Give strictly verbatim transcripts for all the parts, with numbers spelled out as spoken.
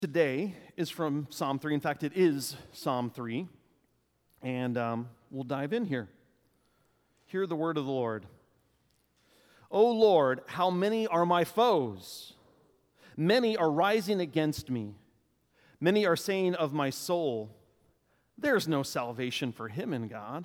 Today is from Psalm three. In fact, it is Psalm three. And um, we'll dive in here. Hear the word of the Lord. O Lord, how many are my foes? Many are rising against me. Many are saying of my soul, there's no salvation for him in God.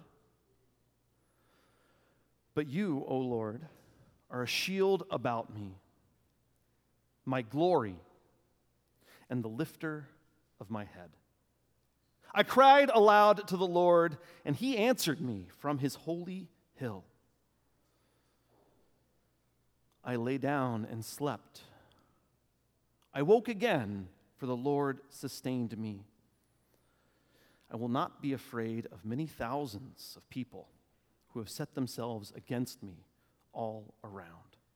But you, O Lord, are a shield about me, my glory, and the lifter of my head. I cried aloud to the Lord, and he answered me from his holy hill. I lay down and slept. I woke again, for the Lord sustained me. I will not be afraid of many thousands of people who have set themselves against me all around.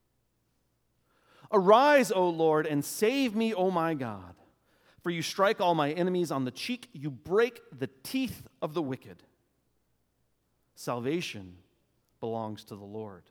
Arise, O Lord, and save me, O my God. For you strike all my enemies on the cheek. You break the teeth of the wicked. Salvation belongs to the Lord.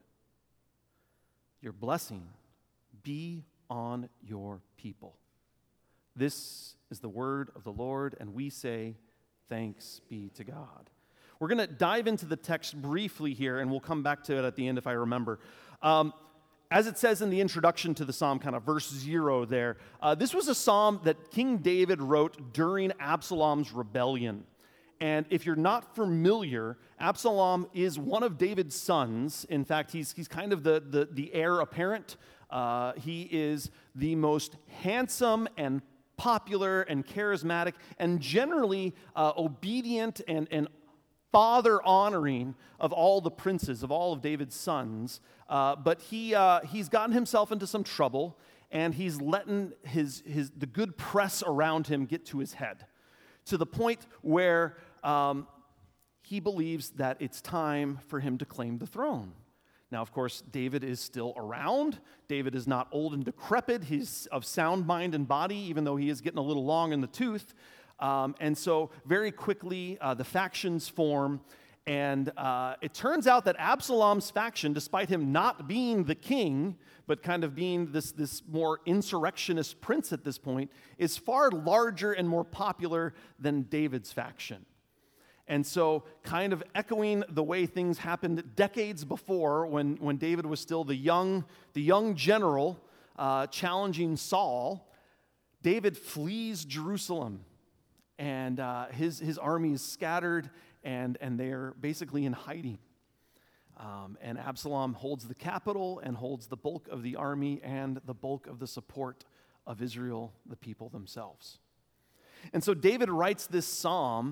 Your blessing be on your people. This is the word of the Lord, and we say, thanks be to God. We're going to dive into the text briefly here, and we'll come back to it at the end if I remember. Um, As it says in the introduction to the psalm, kind of verse zero there, uh, this was a psalm that King David wrote during Absalom's rebellion. And if you're not familiar, Absalom is one of David's sons. In fact, he's, he's kind of the, the, the heir apparent. Uh, he is the most handsome and popular and charismatic and generally uh, obedient and, and father-honoring of all the princes, of all of David's sons. Uh, but he uh, he's gotten himself into some trouble, and he's letting his, his the good press around him get to his head, to the point where um, he believes that it's time for him to claim the throne. Now, of course, David is still around. David is not old and decrepit. He's of sound mind and body, even though he is getting a little long in the tooth. Um, and so very quickly, uh, the factions form, and uh, it turns out that Absalom's faction, despite him not being the king, but kind of being this, this more insurrectionist prince at this point, is far larger and more popular than David's faction. And so kind of echoing the way things happened decades before when, when David was still the young, the young general uh, challenging Saul, David flees Jerusalem. And uh, his, his army is scattered, and, and they're basically in hiding. Um, and Absalom holds the capital and holds the bulk of the army and the bulk of the support of Israel, the people themselves. And so David writes this psalm,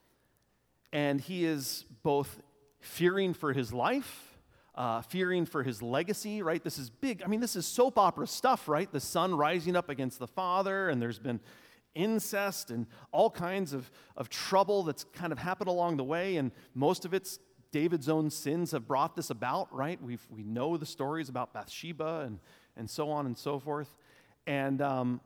and he is both fearing for his life, uh, fearing for his legacy, right? This is big. I mean, this is soap opera stuff, right? The son rising up against the father, and there's been incest and all kinds of, of trouble that's kind of happened along the way, and most of it's David's own sins have brought this about, right? We we know the stories about Bathsheba and, and so on and so forth. And um,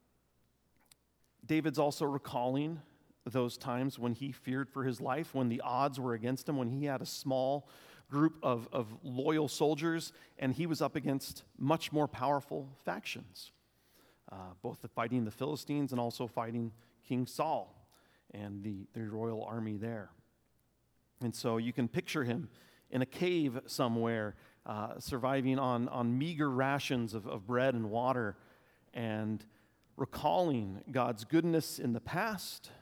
David's also recalling those times when he feared for his life, when the odds were against him, when he had a small group of, of loyal soldiers, and he was up against much more powerful factions. Uh, both the fighting the Philistines and also fighting King Saul and the, the royal army there. And so you can picture him in a cave somewhere, uh, surviving on, on meager rations of, of bread and water, and recalling God's goodness in the past,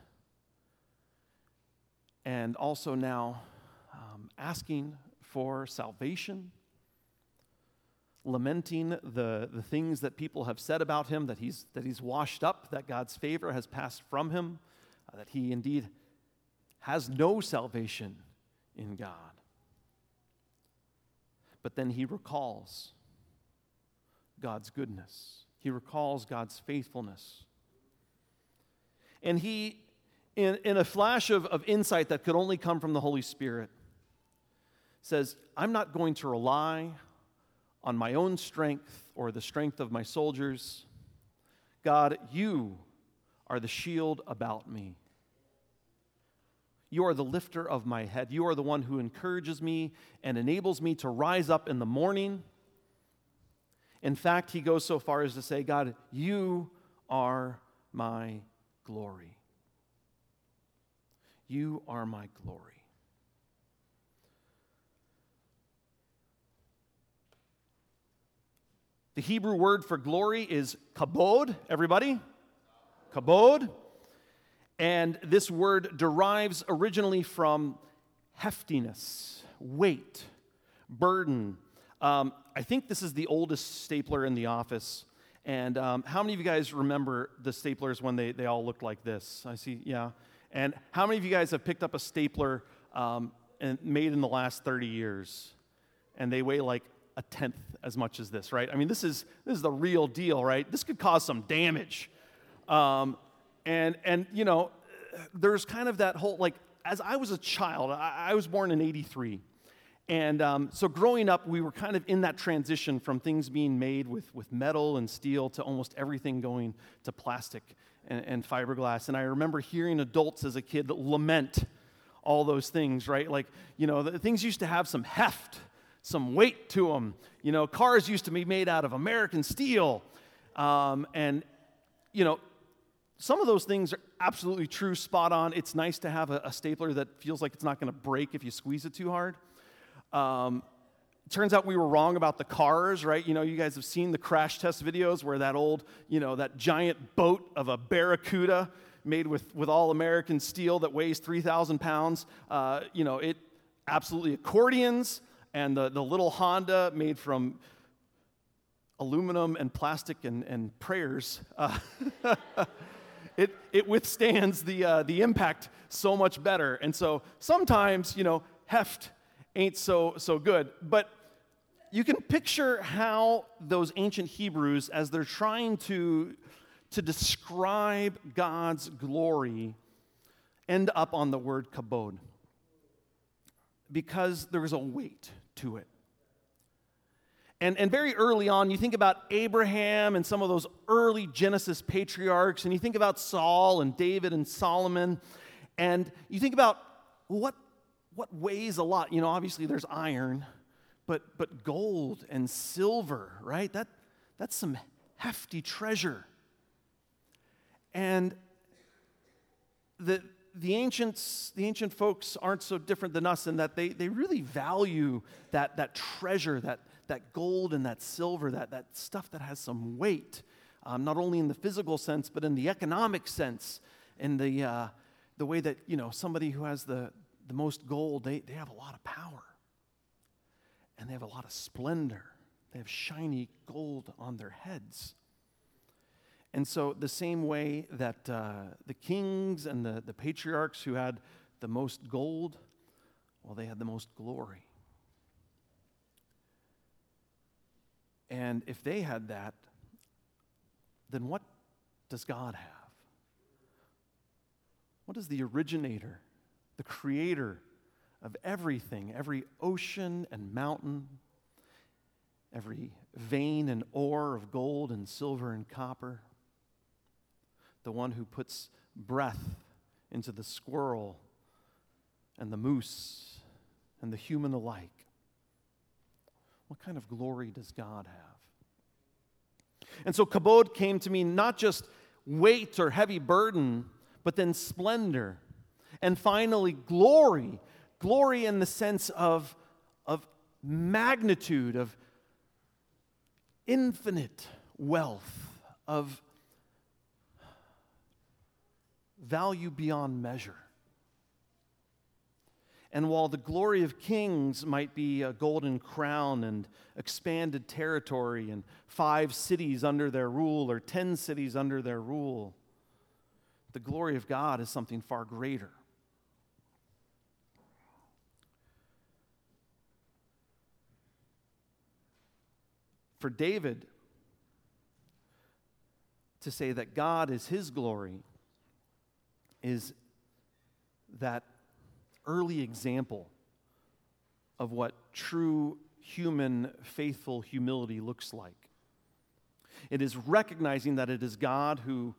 and also now um, asking for salvation, lamenting the, the things that people have said about him, that he's, that he's washed up, that God's favor has passed from him, uh, that he indeed has no salvation in God. But then he recalls God's goodness. He recalls God's faithfulness. And he, in, in a flash of, of insight that could only come from the Holy Spirit, says, I'm not going to rely on my own strength or the strength of my soldiers. God, you are the shield about me. You are the lifter of my head. You are the one who encourages me and enables me to rise up in the morning. In fact, he goes so far as to say, God, you are my glory. You are my glory. The Hebrew word for glory is kabod. Everybody? Kabod. And this word derives originally from heftiness, weight, burden. Um, I think this is the oldest stapler in the office. And um, how many of you guys remember the staplers when they, they all looked like this? I see, yeah. And how many of you guys have picked up a stapler um, and made in the last thirty years? And they weigh like a tenth as much as this, right? I mean, this is this is the real deal, right? This could cause some damage. Um, and, and you know, there's kind of that whole, like, as I was a child, I, I was born in eighty-three. And um, so growing up, we were kind of in that transition from things being made with, with metal and steel to almost everything going to plastic and, and fiberglass. And I remember hearing adults as a kid lament all those things, right? Like, you know, the things used to have some heft, some weight to them. You know, cars used to be made out of American steel. Um, and, you know, some of those things are absolutely true, spot on. It's nice to have a, a stapler that feels like it's not going to break if you squeeze it too hard. Um, turns out we were wrong about the cars, right? You know, you guys have seen the crash test videos where that old, you know, that giant boat of a Barracuda made with, with all American steel that weighs three thousand pounds, uh, you know, it absolutely accordions, and the, the little Honda made from aluminum and plastic and, and prayers, uh, it, it withstands the, uh, the impact so much better. And so sometimes, you know, heft ain't so so good. But you can picture how those ancient Hebrews, as they're trying to, to describe God's glory, end up on the word kabod. Because there is a weight to it. And, and very early on, you think about Abraham and some of those early Genesis patriarchs, and you think about Saul and David and Solomon, and you think about what What weighs a lot? You know, obviously there's iron, but but gold and silver, right? That that's some hefty treasure. And the the ancients, the ancient folks aren't so different than us in that they, they really value that, that treasure, that, that gold and that silver, that, that stuff that has some weight, um, not only in the physical sense, but in the economic sense, in the uh, the way that, you know, somebody who has the the most gold, they, they have a lot of power. And they have a lot of splendor. They have shiny gold on their heads. And so the same way that uh, the kings and the, the patriarchs who had the most gold, well, they had the most glory. And if they had that, then what does God have? What does the originator, the creator of everything, every ocean and mountain, every vein and ore of gold and silver and copper, the one who puts breath into the squirrel and the moose and the human alike, what kind of glory does God have? And so kabod came to mean not just weight or heavy burden, but then splendor. And finally, glory. Glory in the sense of, of magnitude, of infinite wealth, of value beyond measure. And while the glory of kings might be a golden crown and expanded territory and five cities under their rule or ten cities under their rule, the glory of God is something far greater. For David to say that God is his glory is that early example of what true human faithful humility looks like. It is recognizing that it is God who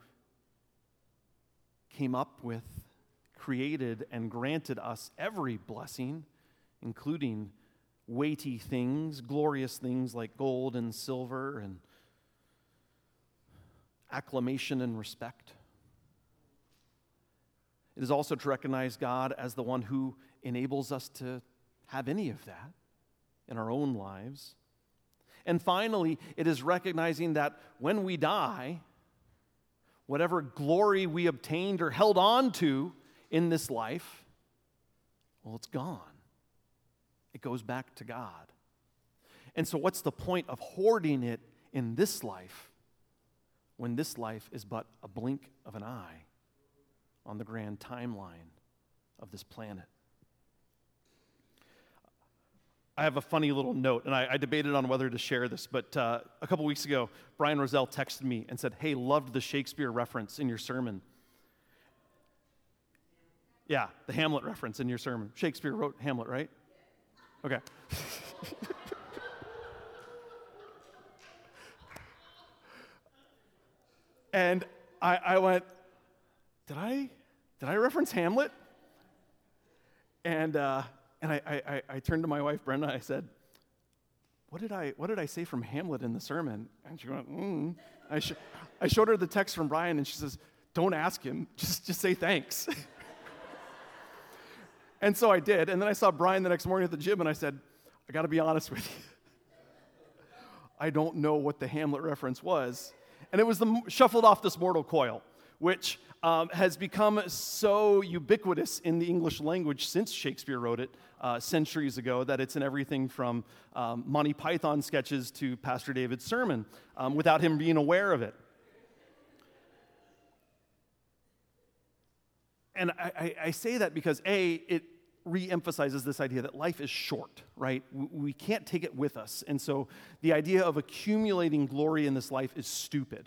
came up with, created, and granted us every blessing, including weighty things, glorious things like gold and silver and acclamation and respect. It is also to recognize God as the one who enables us to have any of that in our own lives. And finally, it is recognizing that when we die, whatever glory we obtained or held on to in this life, well, it's gone. It goes back to God. And so what's the point of hoarding it in this life when this life is but a blink of an eye on the grand timeline of this planet? I have a funny little note, and I, I debated on whether to share this, but uh, a couple weeks ago, Brian Roselle texted me and said, hey, loved the Shakespeare reference in your sermon. Yeah, the Hamlet reference in your sermon. Shakespeare wrote Hamlet, right? Okay. And I, I went, did I, did I reference Hamlet? And uh, and I, I, I turned to my wife, Brenda, and I said, what did I what did I say from Hamlet in the sermon? And she went, mm. I, sh- I showed her the text from Brian, and she says, don't ask him, just, just say thanks. And so I did, and then I saw Brian the next morning at the gym, and I said, I got to be honest with you. I don't know what the Hamlet reference was. And it was the shuffled off this mortal coil, which um, has become so ubiquitous in the English language since Shakespeare wrote it uh, centuries ago that it's in everything from um, Monty Python sketches to Pastor David's sermon um, without him being aware of it. And I, I, I say that because, A, it re-emphasizes this idea that life is short, right? We, we can't take it with us. And so the idea of accumulating glory in this life is stupid.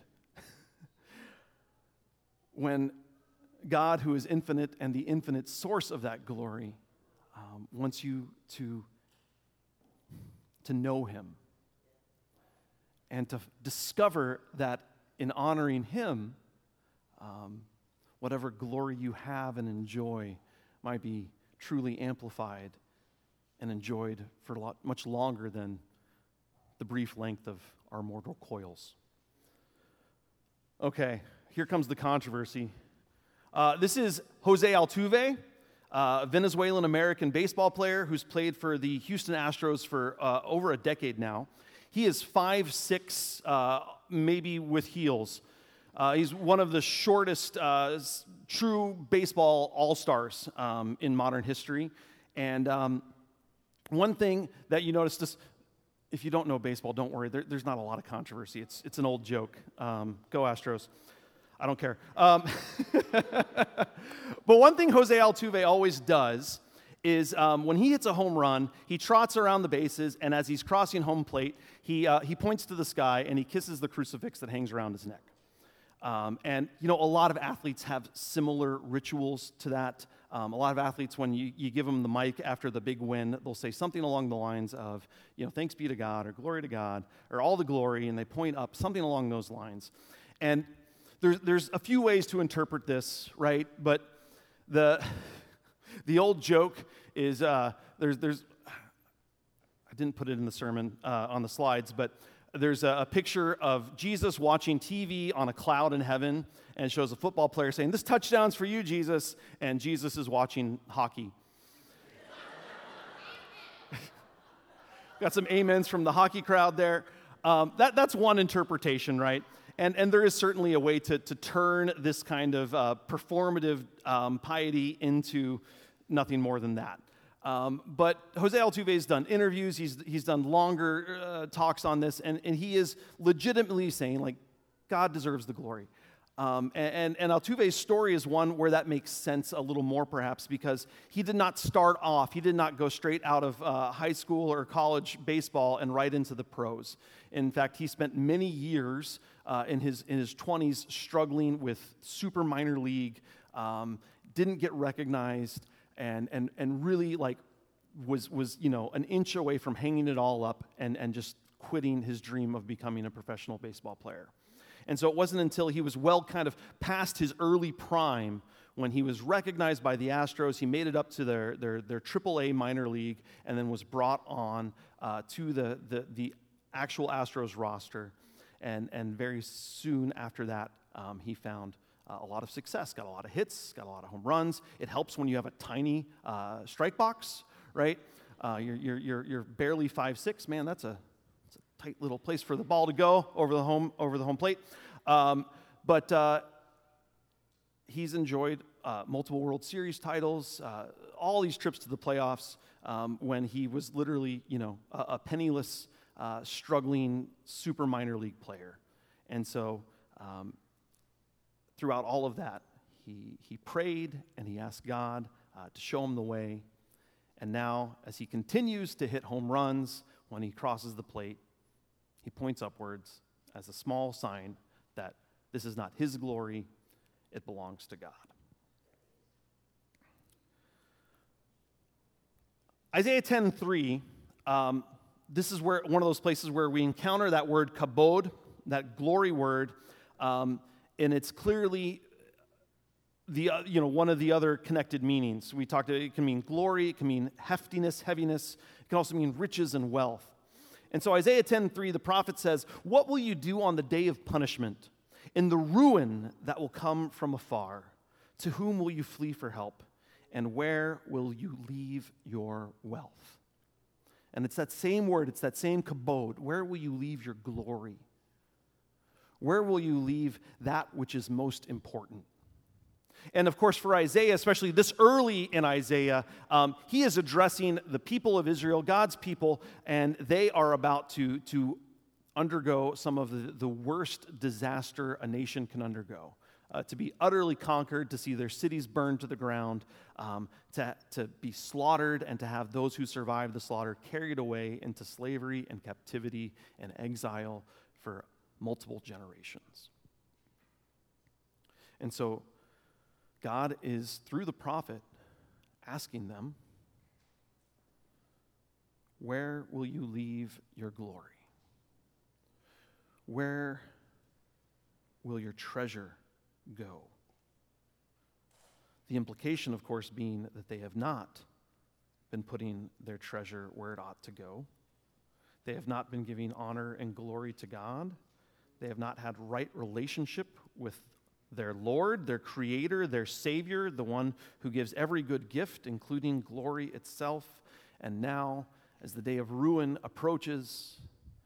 When God, who is infinite and the infinite source of that glory, um, wants you to, to know him and to discover that in honoring him, um, whatever glory you have and enjoy might be truly amplified and enjoyed for a lot, much longer than the brief length of our mortal coils. Okay, here comes the controversy. Uh, this is Jose Altuve, uh, a Venezuelan-American baseball player who's played for the Houston Astros for uh, over a decade now. He is five six, uh, maybe with heels. Uh, he's one of the shortest uh, true baseball all-stars um, in modern history. And um, one thing that you notice, this, if you don't know baseball, don't worry. There, there's not a lot of controversy. It's, it's an old joke. Um, go Astros. I don't care. Um, but one thing Jose Altuve always does is um, when he hits a home run, he trots around the bases, and as he's crossing home plate, he, uh, he points to the sky and he kisses the crucifix that hangs around his neck. Um, and, you know, a lot of athletes have similar rituals to that. Um, a lot of athletes, when you, you give them the mic after the big win, they'll say something along the lines of, you know, thanks be to God, or glory to God, or all the glory, and they point up, something along those lines. And there's, there's a few ways to interpret this, right? But the, the old joke is, uh, there's, there's, I didn't put it in the sermon uh, on the slides, but there's a, a picture of Jesus watching T V on a cloud in heaven, and it shows a football player saying, this touchdown's for you, Jesus, and Jesus is watching hockey. Got some amens from the hockey crowd there. Um, that, that's one interpretation, right? And, and there is certainly a way to, to turn this kind of uh, performative um, piety into nothing more than that. Um, but Jose Altuve's done interviews, he's, he's done longer uh, talks on this, and, and he is legitimately saying, like, God deserves the glory. Um, and, and Altuve's story is one where that makes sense a little more, perhaps, because he did not start off, he did not go straight out of uh, high school or college baseball and right into the pros. In fact, he spent many years uh, in his in his twenties struggling with super minor league, um, didn't get recognized, and and and really like was was you know an inch away from hanging it all up and and just quitting his dream of becoming a professional baseball player. And so it wasn't until he was well kind of past his early prime when he was recognized by the Astros. He made it up to their their their triple A minor league and then was brought on uh, to the, the the actual Astros roster. And and very soon after that, um, he found uh, a lot of success, got a lot of hits, got a lot of home runs. It helps when you have a tiny uh, strike box, right? Uh, you're, you're, you're, you're barely five six. Man, that's a, that's a tight little place for the ball to go over the home, over the home plate. Um, but uh, he's enjoyed uh, multiple World Series titles, uh, all these trips to the playoffs um, when he was literally, you know, a, a penniless, uh, struggling super minor league player. And so um, throughout all of that, he, he prayed and he asked God uh, to show him the way. And now, as he continues to hit home runs when he crosses the plate, he points upwards as a small sign that this is not his glory, it belongs to God. Isaiah ten three, um, this is where one of those places where we encounter that word kabod, that glory word, um, and it's clearly the uh, you know one of the other connected meanings. We talked. It can mean glory, it can mean heftiness, heaviness. It can also mean riches and wealth. And so Isaiah ten three, the prophet says, "What will you do on the day of punishment? In the ruin that will come from afar, to whom will you flee for help? And where will you leave your wealth?" And it's that same word, it's that same kabod. Where will you leave your glory? Where will you leave that which is most important? And of course, for Isaiah, especially this early in Isaiah, um, he is addressing the people of Israel, God's people, and they are about to, to undergo some of the, the worst disaster a nation can undergo. Uh, to be utterly conquered, to see their cities burned to the ground, um, to, to be slaughtered, and to have those who survived the slaughter carried away into slavery and captivity and exile for multiple generations. And so God is, through the prophet, asking them, where will you leave your glory? Where will your treasure go? The implication, of course, being that they have not been putting their treasure where it ought to go. They have not been giving honor and glory to God. They have not had right relationship with their Lord, their Creator, their Savior, the one who gives every good gift, including glory itself. And now, as the day of ruin approaches,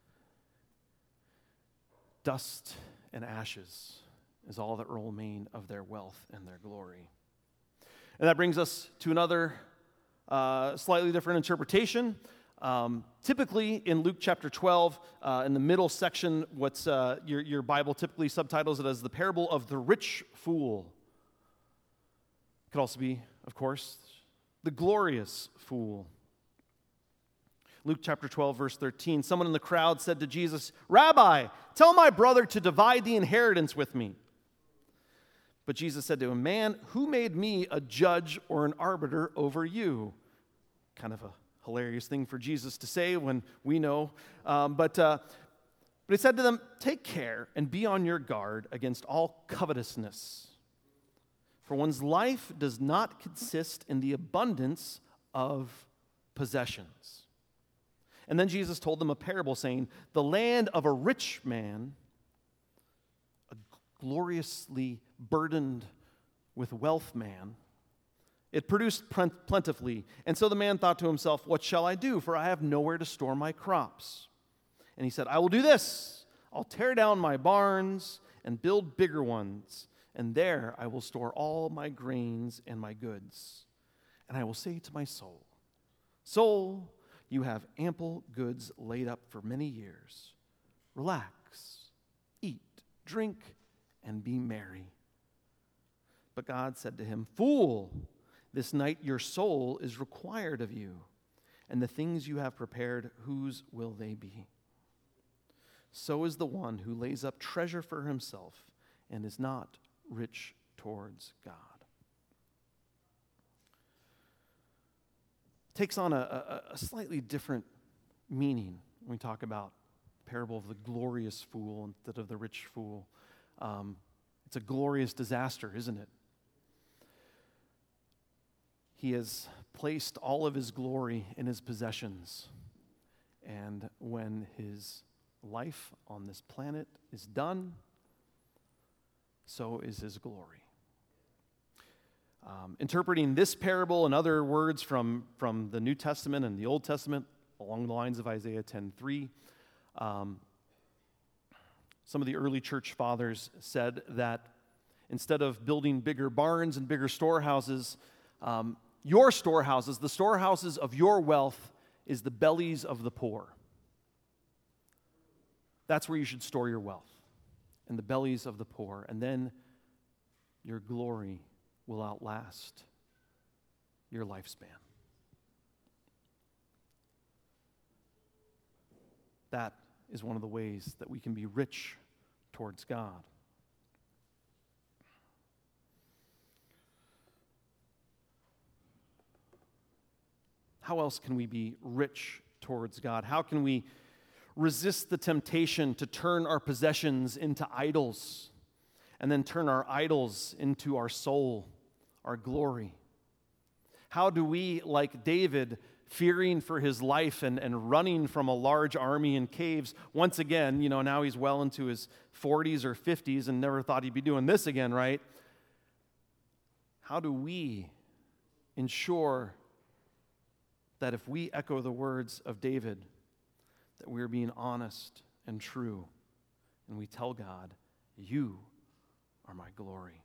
dust and ashes is all that will remain of their wealth and their glory. And that brings us to another uh, slightly different interpretation. Um, typically in Luke chapter twelve, uh, in the middle section, what's uh, your, your Bible typically subtitles it as the parable of the rich fool. It could also be, of course, the glorious fool. Luke chapter twelve, verse thirteen, someone in the crowd said to Jesus, "Rabbi, tell my brother to divide the inheritance with me." But Jesus said to him, "Man, who made me a judge or an arbiter over you?" Kind of a hilarious thing for Jesus to say when we know. Um, but, uh, but he said to them, "Take care and be on your guard against all covetousness. For one's life does not consist in the abundance of possessions." And then Jesus told them a parable saying, "The land of a rich man, a gloriously burdened with wealth man, it produced plentifully. And so the man thought to himself, 'What shall I do? For I have nowhere to store my crops.' And he said, 'I will do this. I'll tear down my barns and build bigger ones, and there I will store all my grains and my goods. And I will say to my soul, soul, you have ample goods laid up for many years. Relax, eat, drink, and be merry.' But God said to him, 'Fool, this night your soul is required of you, and the things you have prepared, whose will they be? So is the one who lays up treasure for himself and is not rich towards God.'" Takes on a, a, a slightly different meaning when we talk about the parable of the glorious fool instead of the rich fool. Um, it's a glorious disaster, isn't it? He has placed all of his glory in his possessions. And when his life on this planet is done, so is his glory. Um, interpreting this parable and other words from, from the New Testament and the Old Testament along the lines of Isaiah ten three, um, some of the early church fathers said that instead of building bigger barns and bigger storehouses, um, your storehouses, the storehouses of your wealth, is the bellies of the poor. That's where you should store your wealth, in the bellies of the poor, and then your glory will outlast your lifespan. That is one of the ways that we can be rich towards God. How else can we be rich towards God? How can we resist the temptation to turn our possessions into idols and then turn our idols into our soul, our glory? How do we, like David, fearing for his life and, and running from a large army in caves, once again, you know, now he's well into his forties or fifties and never thought he'd be doing this again, right? How do we ensure that if we echo the words of David, that we're being honest and true, and we tell God, you are my glory?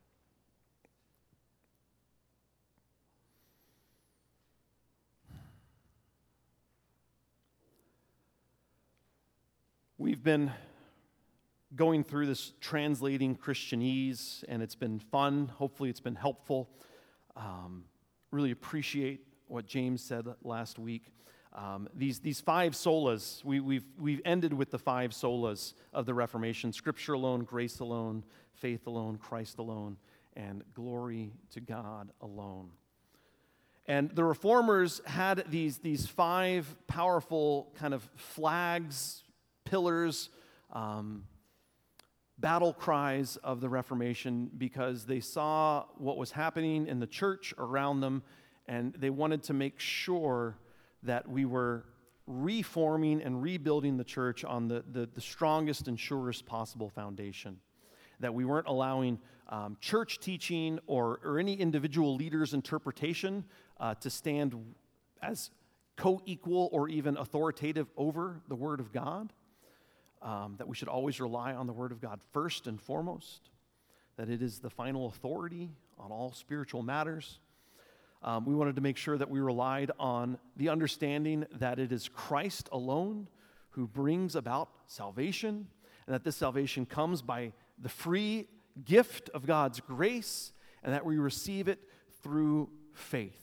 We've been going through this translating Christianese, and it's been fun. Hopefully it's been helpful. Um, really appreciate what James said last week. Um, these, these five solas, we, we've, we've ended with the five solas of the Reformation: Scripture alone, grace alone, faith alone, Christ alone, and glory to God alone. And the Reformers had these, these five powerful kind of flags, pillars, um, battle cries of the Reformation, because they saw what was happening in the church around them, and they wanted to make sure that we were reforming and rebuilding the church on the, the, the strongest and surest possible foundation. That we weren't allowing um, church teaching or, or any individual leader's interpretation uh, to stand as co-equal or even authoritative over the Word of God. Um, that we should always rely on the Word of God first and foremost. That it is the final authority on all spiritual matters. Um, we wanted to make sure that we relied on the understanding that it is Christ alone who brings about salvation, and that this salvation comes by the free gift of God's grace, and that we receive it through faith.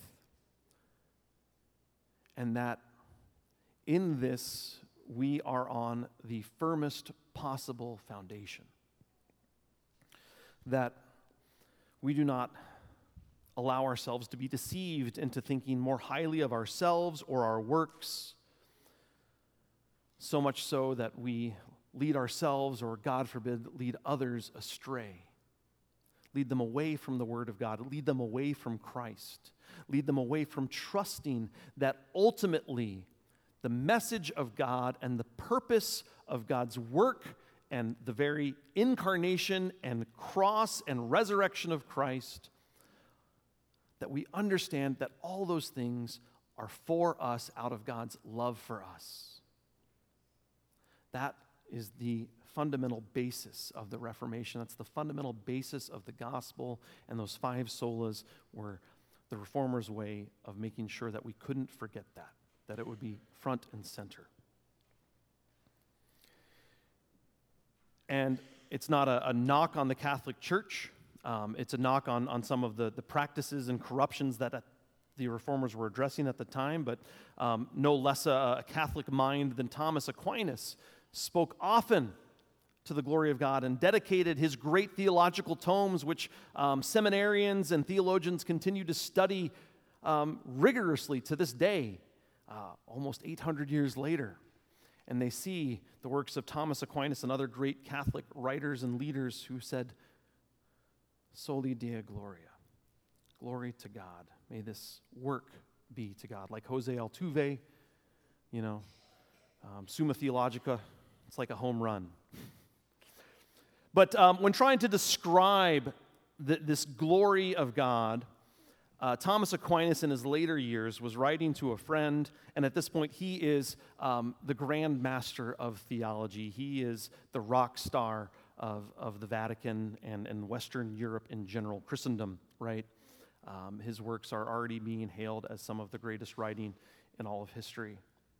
And that in this we are on the firmest possible foundation. That we do not allow ourselves to be deceived into thinking more highly of ourselves or our works, so much so that we lead ourselves, or God forbid, lead others astray. Lead them away from the Word of God. Lead them away from Christ. Lead them away from trusting that ultimately the message of God and the purpose of God's work and the very incarnation and cross and resurrection of Christ, that we understand that all those things are for us out of God's love for us. That is the fundamental basis of the Reformation. That's the fundamental basis of the gospel, and those five solas were the Reformers' way of making sure that we couldn't forget that, that it would be front and center. And it's not a, a knock on the Catholic Church. Um, it's a knock on, on some of the, the practices and corruptions that uh, the Reformers were addressing at the time, but um, no less a, a Catholic mind than Thomas Aquinas spoke often to the glory of God and dedicated his great theological tomes, which um, seminarians and theologians continue to study um, rigorously to this day, uh, almost eight hundred years later. And they see the works of Thomas Aquinas and other great Catholic writers and leaders who said, Soli Deo Gloria, glory to God. May this work be to God. Like Jose Altuve, you know, um, Summa Theologica, it's like a home run. But um, when trying to describe the, this glory of God, uh, Thomas Aquinas in his later years was writing to a friend, and at this point he is um, the grand master of theology. He is the rock star of, of the Vatican and, and Western Europe in general, Christendom, right? Um, his works are already being hailed as some of the greatest writing in all of history.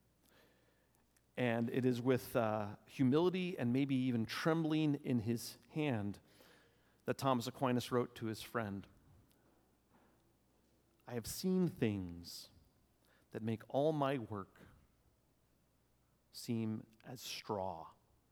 And it is with uh, humility and maybe even trembling in his hand that Thomas Aquinas wrote to his friend, I have seen things that make all my work seem as straw.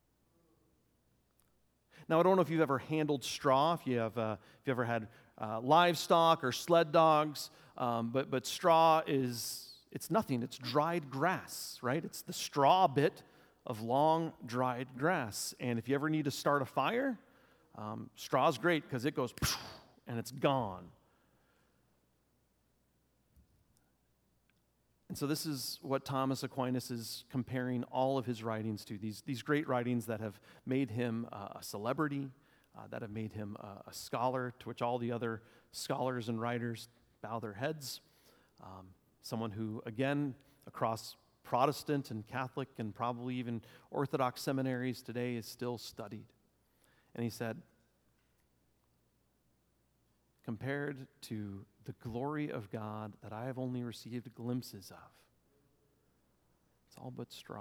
Now, I don't know if you've ever handled straw, if you have, uh, if you ever had uh, livestock or sled dogs, um, but but straw is it's nothing. It's dried grass, right? It's the straw bit of long dried grass. And if you ever need to start a fire, um, straw's great because it goes and it's gone. And so this is what Thomas Aquinas is comparing all of his writings to, these, these great writings that have made him uh, a celebrity, uh, that have made him a, a scholar, to which all the other scholars and writers bow their heads. Um, someone who, again, across Protestant and Catholic and probably even Orthodox seminaries today is still studied. And he said, compared to the glory of God that I have only received glimpses of, it's all but straw.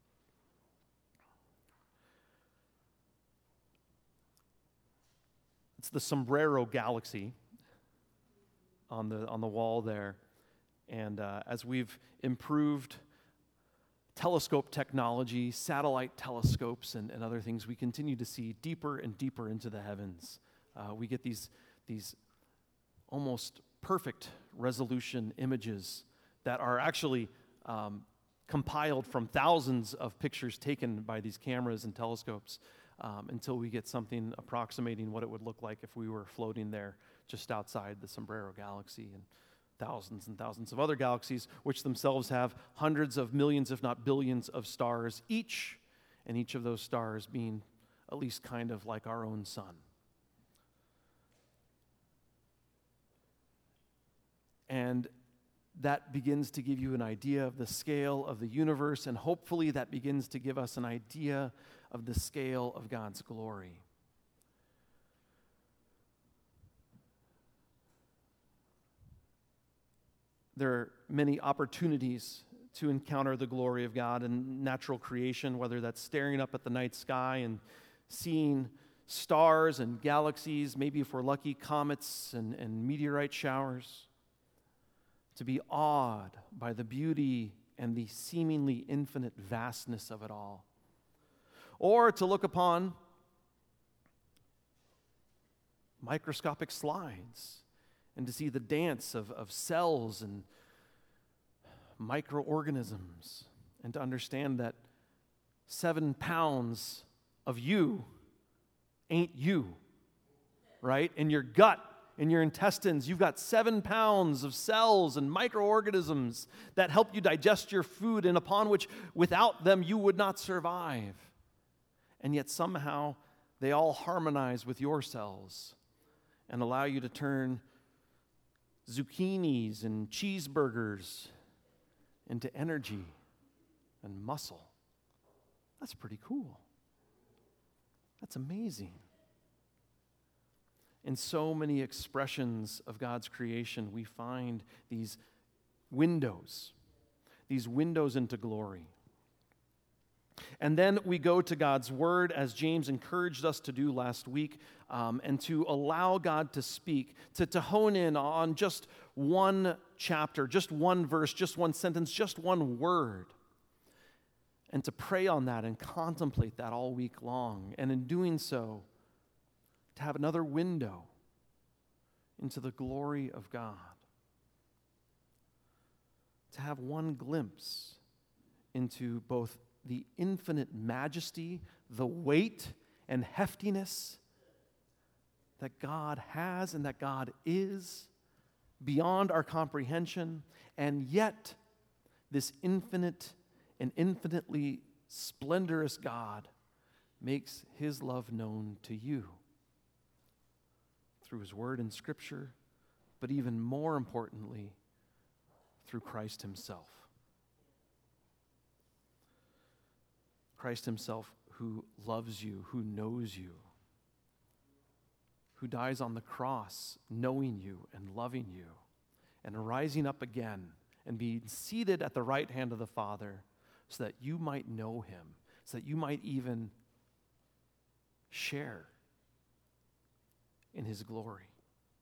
It's the Sombrero Galaxy on the on the wall there. And uh, as we've improved telescope technology, satellite telescopes, and, and other things, we continue to see deeper and deeper into the heavens. Uh, we get these, these almost perfect resolution images that are actually um, compiled from thousands of pictures taken by these cameras and telescopes um, until we get something approximating what it would look like if we were floating there just outside the Sombrero Galaxy, and thousands and thousands of other galaxies, which themselves have hundreds of millions, if not billions, of stars each, and each of those stars being at least kind of like our own sun. And that begins to give you an idea of the scale of the universe, and hopefully that begins to give us an idea of the scale of God's glory. There are many opportunities to encounter the glory of God in natural creation, whether that's staring up at the night sky and seeing stars and galaxies, maybe if we're lucky, comets and, and meteorite showers, to be awed by the beauty and the seemingly infinite vastness of it all. Or to look upon microscopic slides and to see the dance of, of cells and microorganisms, and to understand that seven pounds of you ain't you, right? In your gut, in your intestines, you've got seven pounds of cells and microorganisms that help you digest your food, and upon which, without them, you would not survive. And yet somehow they all harmonize with your cells and allow you to turn zucchinis and cheeseburgers into energy and muscle. That's pretty cool. That's amazing. In so many expressions of God's creation, we find these windows, these windows into glory. And then we go to God's Word, as James encouraged us to do last week, um, and to allow God to speak, to, to hone in on just one chapter, just one verse, just one sentence, just one word, and to pray on that and contemplate that all week long. And in doing so, to have another window into the glory of God, to have one glimpse into both the infinite majesty, the weight and heftiness that God has and that God is beyond our comprehension, and yet this infinite and infinitely splendorous God makes his love known to you through his word in Scripture, but even more importantly, through Christ himself. Christ himself who loves you, who knows you, who dies on the cross knowing you and loving you, and rising up again and being seated at the right hand of the Father so that you might know him, so that you might even share in his glory.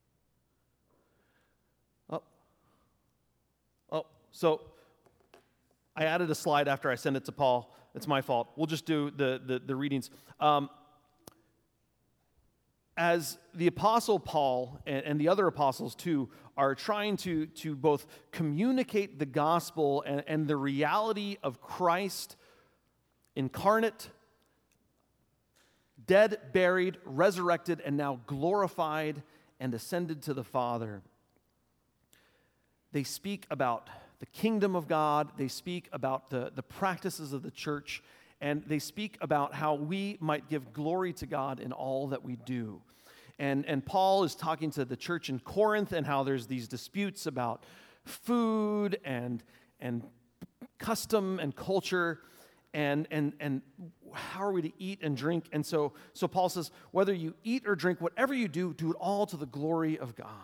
Oh, oh, so I added a slide after I sent it to Paul. It's my fault. We'll just do the, the, the readings. Um, as the Apostle Paul and, and the other apostles too are trying to, to both communicate the gospel and, and the reality of Christ incarnate, dead, buried, resurrected, and now glorified and ascended to the Father. They speak about the kingdom of God. They speak about the, the practices of the church. And they speak about how we might give glory to God in all that we do. And, and Paul is talking to the church in Corinth and how there's these disputes about food and, and custom and culture. And, and, and how are we to eat and drink? And so, so Paul says, whether you eat or drink, whatever you do, do it all to the glory of God.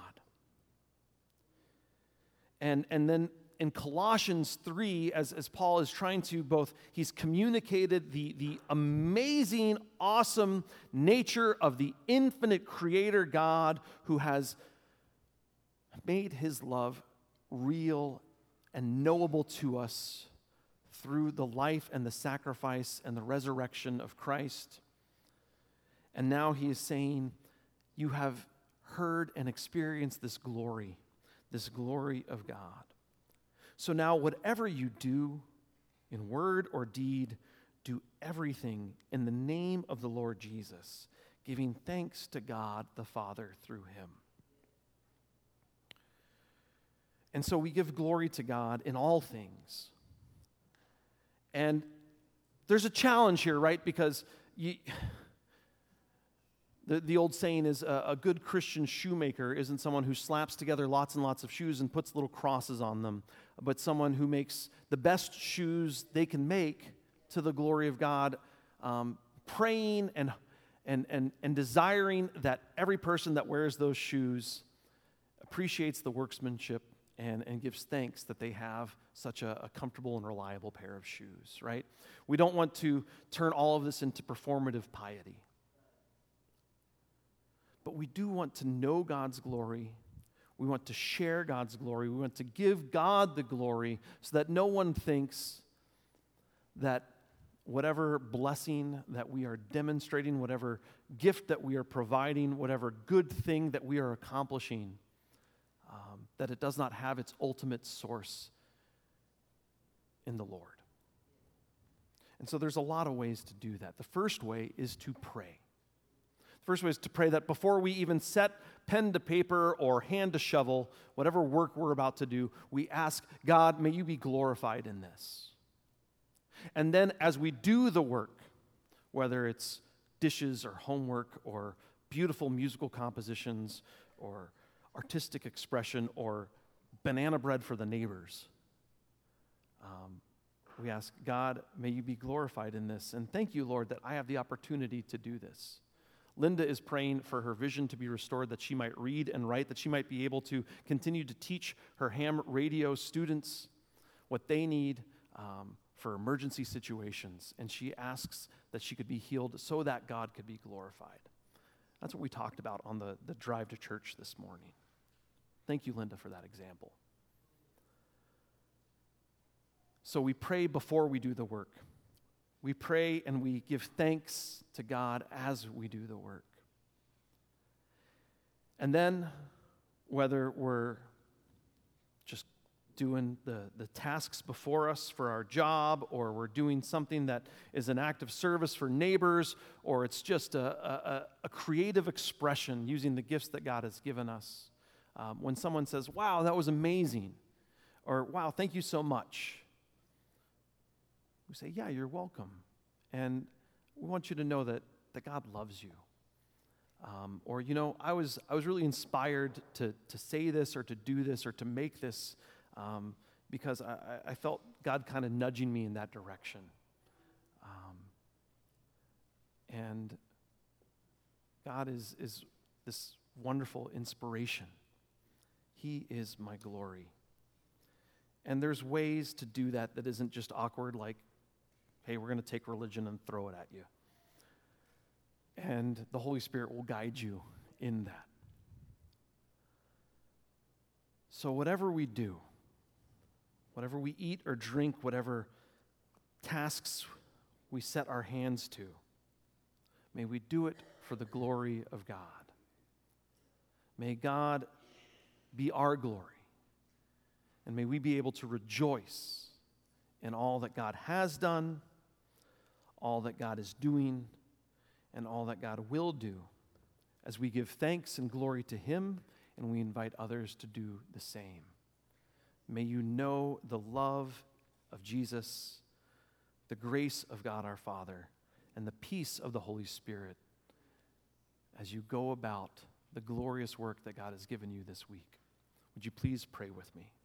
And, and then in Colossians three, as, as Paul is trying to both, he's communicated the, the amazing, awesome nature of the infinite creator God who has made his love real and knowable to us through the life and the sacrifice and the resurrection of Christ. And now he is saying, you have heard and experienced this glory, this glory of God. So now whatever you do in word or deed, do everything in the name of the Lord Jesus, giving thanks to God the Father through him. And so we give glory to God in all things. And there's a challenge here, right? Because you, the, the old saying is a, a good Christian shoemaker isn't someone who slaps together lots and lots of shoes and puts little crosses on them, but someone who makes the best shoes they can make to the glory of God, um, praying and, and, and, and desiring that every person that wears those shoes appreciates the workmanship And, and gives thanks that they have such a, a comfortable and reliable pair of shoes, right? We don't want to turn all of this into performative piety. But we do want to know God's glory. We want to share God's glory. We want to give God the glory so that no one thinks that whatever blessing that we are demonstrating, whatever gift that we are providing, whatever good thing that we are accomplishing, Um, that it does not have its ultimate source in the Lord. And so there's a lot of ways to do that. The first way is to pray. The first way is to pray that before we even set pen to paper or hand to shovel, whatever work we're about to do, we ask, God, may you be glorified in this. And then as we do the work, whether it's dishes or homework or beautiful musical compositions or artistic expression or banana bread for the neighbors. Um, we ask, God, may you be glorified in this. And thank you, Lord, that I have the opportunity to do this. Linda is praying for her vision to be restored, that she might read and write, that she might be able to continue to teach her ham radio students what they need um, for emergency situations. And she asks that she could be healed so that God could be glorified. That's what we talked about on the, the drive to church this morning. Thank you, Linda, for that example. So we pray before we do the work. We pray and we give thanks to God as we do the work. And then, whether we're just doing the, the tasks before us for our job, or we're doing something that is an act of service for neighbors, or it's just a, a, a creative expression using the gifts that God has given us, Um, when someone says, wow, that was amazing, or wow, thank you so much, we say, yeah, you're welcome. And we want you to know that, that God loves you. Um, or, you know, I was I was really inspired to, to say this or to do this or to make this um, because I, I felt God kind of nudging me in that direction. Um, and God is, is this wonderful inspiration. He is my glory. And there's ways to do that that isn't just awkward, like, hey, we're going to take religion and throw it at you. And the Holy Spirit will guide you in that. So whatever we do, whatever we eat or drink, whatever tasks we set our hands to, may we do it for the glory of God. May God be our glory. And may we be able to rejoice in all that God has done, all that God is doing, and all that God will do as we give thanks and glory to Him and we invite others to do the same. May you know the love of Jesus, the grace of God our Father, and the peace of the Holy Spirit as you go about the glorious work that God has given you this week. Would you please pray with me?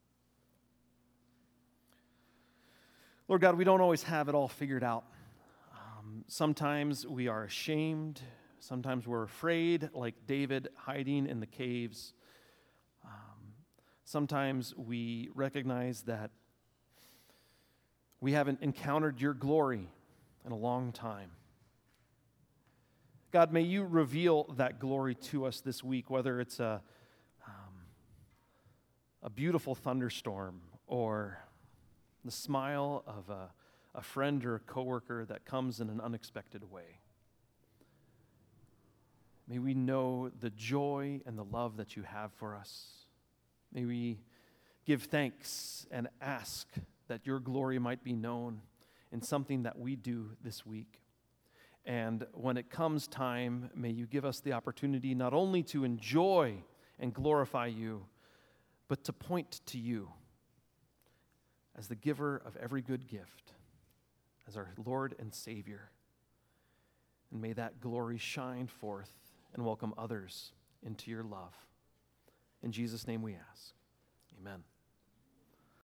Lord God, we don't always have it all figured out. Um, sometimes we are ashamed. Sometimes we're afraid, like David hiding in the caves. Um, sometimes we recognize that we haven't encountered your glory in a long time. God, may you reveal that glory to us this week, whether it's a, um, a beautiful thunderstorm or the smile of a, a friend or a coworker that comes in an unexpected way. May we know the joy and the love that you have for us. May we give thanks and ask that your glory might be known in something that we do this week. And when it comes time, may you give us the opportunity not only to enjoy and glorify you, but to point to you as the giver of every good gift, as our Lord and Savior. And may that glory shine forth and welcome others into your love. In Jesus' name we ask. Amen.